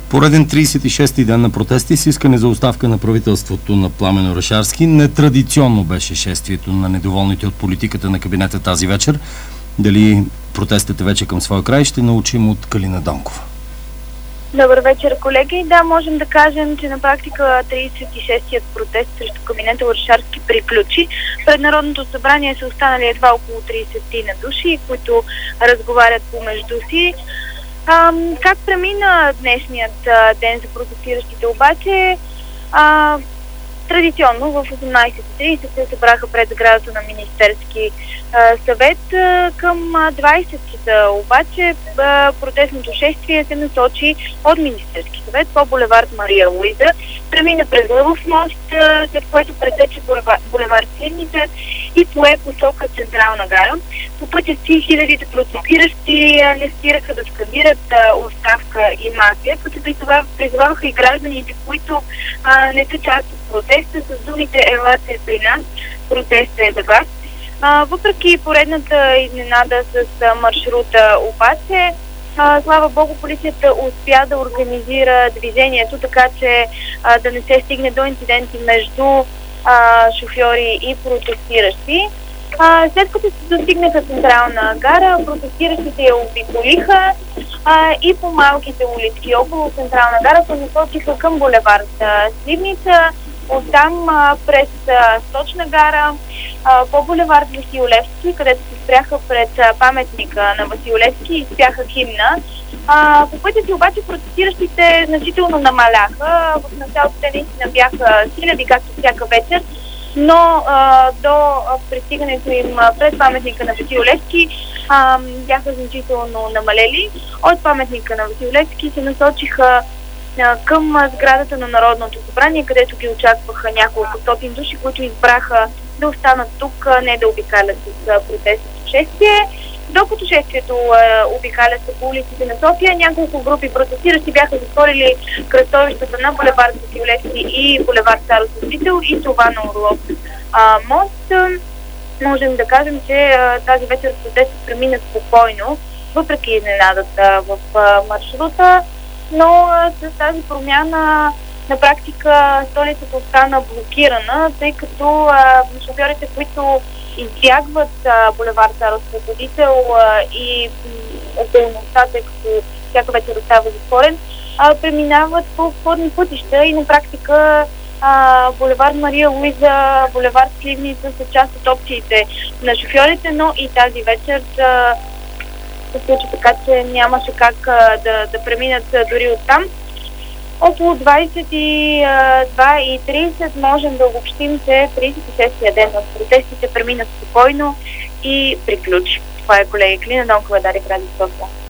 Пореден 36-ти ден на протести с искане за оставка на правителството на Пламен Орешарски. Нетрадиционно беше шествието на недоволните от политиката на кабинета тази вечер. Дали протестът е вече към своя край, ще научим от Калина Донкова. Добър вечер, колеги. Да, можем да кажем, че на практика 36-тият протест срещу кабинета Орешарски приключи. Пред Народното събрание са останали едва около 30 на души, които разговарят помежду си. Как премина днешният ден за протестиращите обаче? Традиционно в 18:30 се събраха пред сградата на Министерски съвет. Към 20 часа обаче протестното шествие се насочи от Министерски съвет по булевард Мария Луиза, премина през Лъвов мост, след което пресече булевард Сливница и пое посока Централна гара. По пътя си хилядите протестиращи не спираха да скандират оставка и мафия, като призоваваха и гражданите, които не са част от протеста, с думите "Елате при нас, протестът е за вас". Въпреки поредната изненада с маршрута обаче, слава Богу, полицията успя да организира движението, така че да не се стигне до инциденти между шофьори и протестиращи. След като се достигнаха Централна гара, протестиращите я обиколиха и по малките улици около Централна гара се насочиха към булевард Сливница, оттам през Сточна гара, по булевард Васил Левски, където се спряха пред паметника на Васил Левски и изпяха химна. По пътя си обаче протестиращите значително намаляха. В началото те наистина бяха хиляди, както всяка вечер, но до пристигането им пред паметника на Васил Левски бяха значително намалели. От паметника на Васил Левски се насочиха към сградата на Народното събрание, където ги очакваха няколко стотин души, които избраха да останат тук, не да обикалят с протестното шествие. Докато шествието обикаля се по улиците на София, няколко групи протестиращи бяха затворили кръстовищата на булевард Васил Левски и булевард Цар Освободител и това на Орлов мост. Можем да кажем, че тази вечер протестът премина спокойно, въпреки изненадата в маршрута, но с тази промяна на практика столицата остана блокирана, тъй като шофьорите, които избягват булевард Цар Освободител и околността, тъй като всяка вечер остава затворен, преминават по обходни пътища и на практика булевард Мария Луиза, булевард Сливница са част от опциите на шофьорите, но и тази вечер се случи така, че нямаше как да преминат дори оттам. Около 22:30 можем да обобщим, че 36-тия ден на протестите премина спокойно и приключи. Това е, колеги, Калина Донкова, Дарик Радио София.